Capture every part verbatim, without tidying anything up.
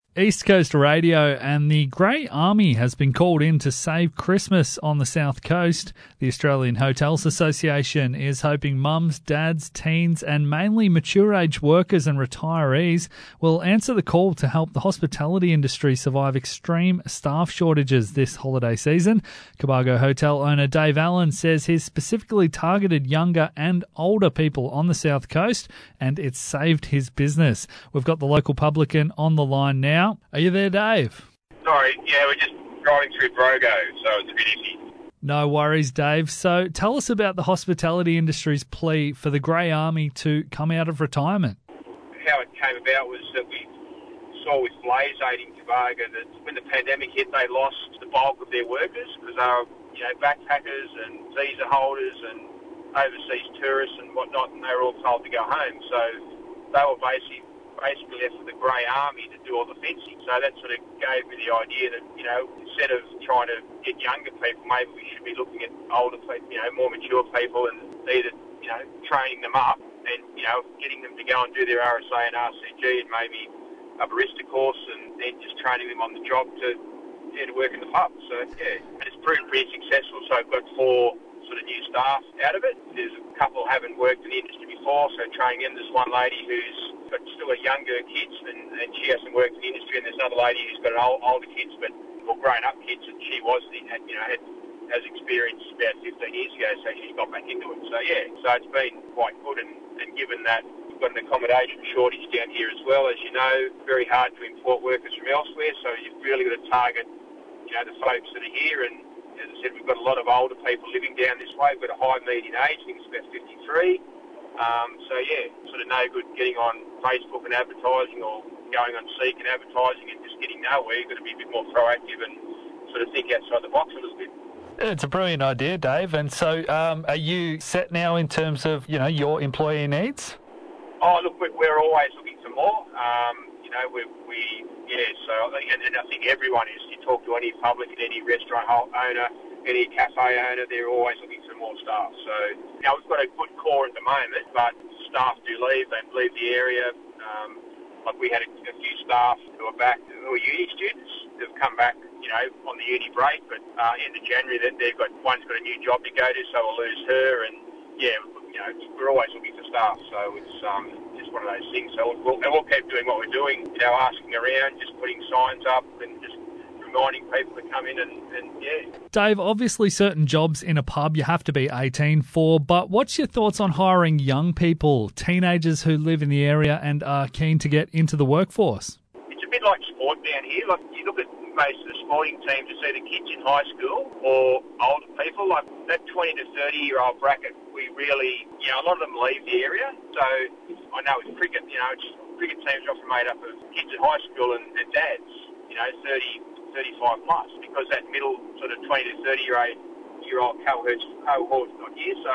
East Coast Radio and the Grey Army has been called in to save Christmas on the South Coast. The Australian Hotels Association is hoping mums, dads, teens and mainly mature-age workers and retirees will answer the call to help the hospitality industry survive extreme staff shortages this holiday season. Cobargo Hotel owner Dave Allen says he's specifically targeted younger and older people on the South Coast and it's saved his business. We've got the local publican on the line now. Are you there, Dave? Sorry, yeah, we're just driving through Brogo, so it's a bit iffy. No worries, Dave. So tell us about the hospitality industry's plea for the Grey Army to come out of retirement. How it came about was that we saw with Blaze Aid in Cobargo that when the pandemic hit, they lost the bulk of their workers because they were, you know, backpackers and visa holders and overseas tourists and whatnot, and they were all told to go home. So they were basically basically left for the Grey Army to do all the fencing. So that sort of gave me the idea that, you know, instead of trying to get younger people, maybe we should be looking at older people, you know, more mature people and either, you know, training them up and, you know, getting them to go and do their R S A and R C G and maybe a barista course and then just training them on the job to, yeah, to work in the pub. So, yeah, and it's proved pretty successful. So I've got four sort of new staff out of it. There's a couple who haven't worked in the industry before, so training them. There's one lady who's got still a younger kids and, and she hasn't worked in the industry, and there's another lady who's got an old, older kids, but or grown up kids, and she was, you know, had has experience about fifteen years ago, so she's got back into it. So yeah, so it's been quite good, and, and given that we've got an accommodation shortage down here as well, as you know, very hard to import workers from elsewhere, so you've really got to target, you know, the folks that are here. And as I said, we've got a lot of older people living down this way. We've got a high median age, I think it's about fifty-three. Um, so yeah, sort of no good getting on Facebook and advertising or going on Seek and advertising and just getting nowhere. You've got to be a bit more proactive and sort of think outside the box a little bit. It's a brilliant idea, Dave. And so um, are you set now in terms of, you know, your employee needs? Oh, look, we're always looking for more. Um, you know, we, we yeah, so I think, and, and I think everyone is. You talk to any public, any restaurant owner, any cafe owner, they're always looking for more staff. So, you know, we've got a good core at the moment, but staff do leave. They leave the area. Um, like we had a, a few staff who are back, who are uni students, who've come back, you know, on the uni break, but uh, end of January, that they've got, one's got a new job to go to, so we'll lose her. And yeah, you know, we're always looking for staff, so it's um, just one of those things. So we'll, and we'll keep doing what we're doing, you know, asking around, just putting signs up and just reminding people to come in and, and yeah. Dave, obviously certain jobs in a pub you have to be eighteen for, but what's your thoughts on hiring young people, teenagers who live in the area and are keen to get into the workforce? It's a bit like sport down here. Like you look at most of the sporting teams, you see the kids in high school or older people, like that twenty to thirty year old bracket, we really, you know, a lot of them leave the area. So I know with cricket, you know, it's, cricket teams are often made up of kids in high school and, and dads, you know, thirty, thirty-five plus, because that middle sort of twenty to thirty year old cohort's, cohort's not here. So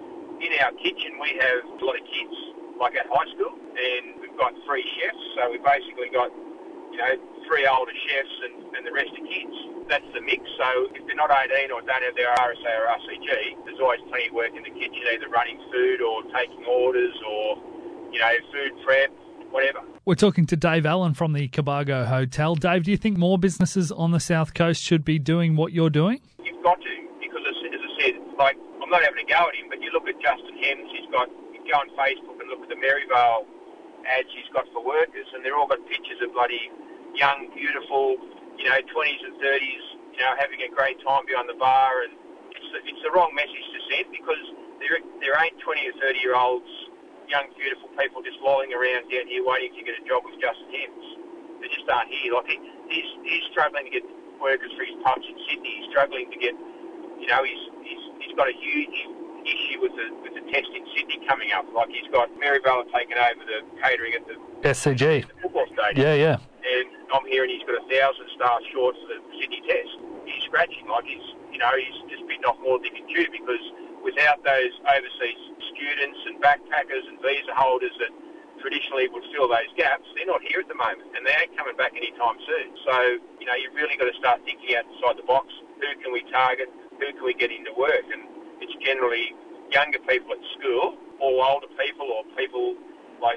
in our kitchen we have a lot of kids like at high school, and we've got three chefs, so we've basically got, you know, three older chefs and, and the rest are kids. That's the mix. So if they're not eighteen or don't have their R S A or R C G, there's always plenty of work in the kitchen, either running food or taking orders or, you know, food prep, whatever. We're talking to Dave Allen from the Cobargo Hotel. Dave, do you think more businesses on the South Coast should be doing what you're doing? You've got to, because as, as I said, like, I'm not having a go at him, but you look at Justin Hems, he's got, you go on Facebook and look at the Maryvale ads he's got for workers, and they're all got pictures of bloody young, beautiful, you know, twenties and thirties, you know, having a great time behind the bar, and it's the, it's the wrong message to send, because there, there ain't twenty or thirty year olds, young, beautiful people just lolling around down here waiting to get a job with Justin Hems. They just aren't here. Like he, he's he's struggling to get workers for his pubs in Sydney. He's struggling to get, you know, he's he's he's got a huge issue with the with the test in Sydney coming up. Like he's got Maryvale taking over the catering at the S C G, the football stadium. Yeah, yeah. And I'm hearing he's got a thousand staff short for the Sydney test. He's scratching. Like he's, you know, he's just bitten off more than he can chew, because without those overseas students and backpackers and visa holders that traditionally would fill those gaps, they're not here at the moment, and they ain't coming back anytime soon. So, you know, you've really got to start thinking outside the box. Who can we target? Who can we get into work? And it's generally younger people at school, or older people, or people like, you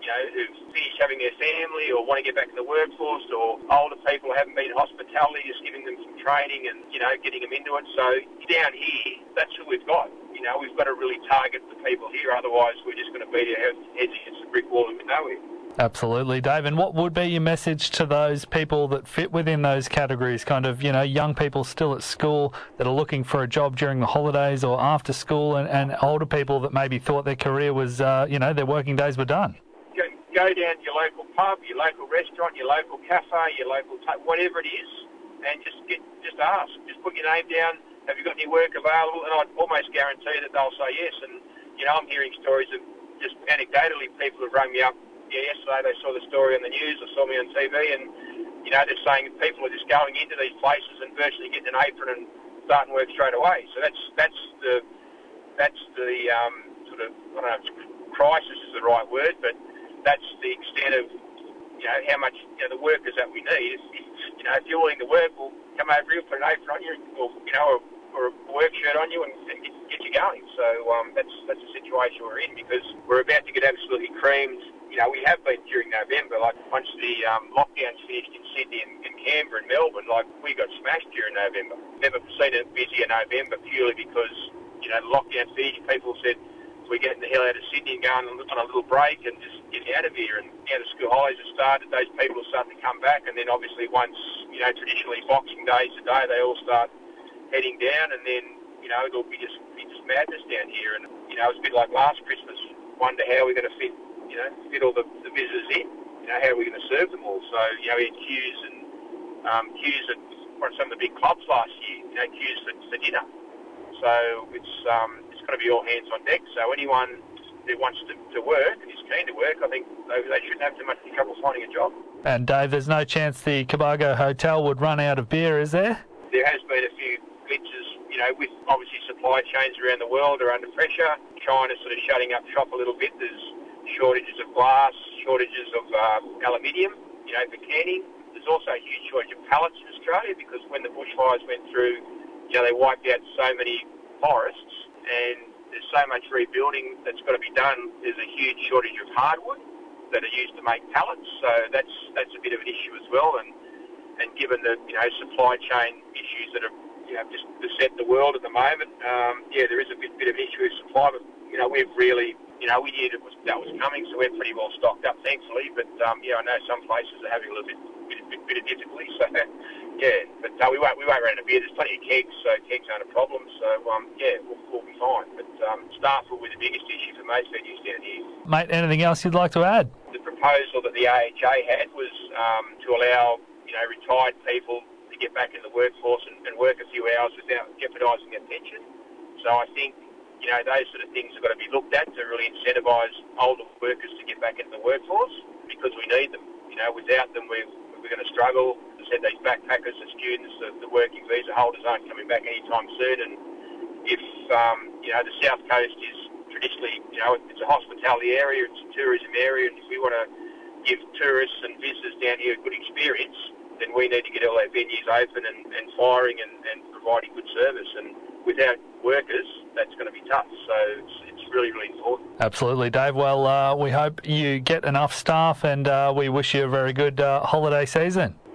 you know, who've finished having their family or want to get back in the workforce, or older people who haven't been in hospitality, just giving them some training and, you know, getting them into it. So down here, that's who we've got. You know, we've got to really target the people here, otherwise we're just going to beat our heads against the brick wall and we're nowhere. Absolutely, Dave. And what would be your message to those people that fit within those categories, kind of, you know, young people still at school that are looking for a job during the holidays or after school, and, and older people that maybe thought their career was, uh, you know, their working days were done? Go, go down to your local pub, your local restaurant, your local cafe, your local, t- whatever it is, and just get just ask. Just put your name down. Have you got any work available? And I'd almost guarantee that they'll say yes. And, you know, I'm hearing stories of just anecdotally people have rung me up. Yeah, yesterday they saw the story on the news or saw me on T V, and, you know, they're saying people are just going into these places and virtually getting an apron and starting work straight away. So that's that's the that's the um, sort of, I don't know if crisis is the right word, but that's the extent of, you know, how much, you know, the workers that we need. If, if, you know, if you're willing to work, we'll come over here, put an apron on you, or, you know, or, or a work shirt on you and, and get, get you going. So um, that's that's the situation we're in, because we're about to get absolutely creamed. You know, we have been during November, like once the um, lockdowns finished in Sydney and, and Canberra and Melbourne, like we got smashed during November. Never seen a busier November purely because, you know, the lockdown finished, people said, we're getting the hell out of Sydney and going on a little break and just getting out of here. And now the school holidays have started, those people are starting to come back, and then obviously once, you know, traditionally Boxing Day today, they all start heading down, and then, you know, it'll be just, be just madness down here. And, you know, it's a bit like last Christmas. Wonder how we're going to fit, you know, fit all the, the visitors in. You know, how are we going to serve them all? So, you know, we had queues and um, queues at some of the big clubs last year, you know, queues for, for dinner. So it's um, it's got to be all hands on deck. So anyone who wants to, to work and is keen to work, I think they, they shouldn't have too much trouble finding a job. And Dave, there's no chance the Cobargo Hotel would run out of beer, is there? There has been a few glitches, you know, with obviously supply chains around the world are under pressure. China's sort of shutting up shop a little bit. There's shortages of glass, shortages of uh, aluminium, you know, for canning. There's also a huge shortage of pallets in Australia, because when the bushfires went through, you know, they wiped out so many forests, and there's so much rebuilding that's got to be done. There's a huge shortage of hardwood that are used to make pallets, so that's that's a bit of an issue as well. And and given the, you know, supply chain issues that are, you know, just beset the world at the moment, um, yeah, there is a bit bit of an issue with supply. But, you know, we've really, you know, we knew that was that was coming, so we're pretty well stocked up, thankfully. But um, yeah, I know some places are having a little bit bit, bit, bit of difficulty. So yeah, but uh, we won't we won't run out of beer. There's plenty of kegs, so kegs aren't a problem. So um, yeah, we'll, we'll be fine. But um, staff will be the biggest issue for most venues down here. Mate, anything else you'd like to add? The proposal that the A H A had was um, to allow, you know, retired people to get back in the workforce and, and work a few hours without jeopardising their pension. So I think, you know, those sort of things have got to be looked at to really incentivise older workers to get back into the workforce, because we need them. You know, without them, we're, we're going to struggle. As I said, these backpackers, the students, the, the working visa holders aren't coming back anytime soon. And if, um, you know, the South Coast is traditionally, you know, it's a hospitality area, it's a tourism area, and if we want to give tourists and visitors down here a good experience, then we need to get all our venues open and, and firing and, and providing good service. And without workers, that's going to be tough. So it's, it's really, really important. Absolutely, Dave. Well, uh, we hope you get enough staff, and uh, we wish you a very good uh, holiday season.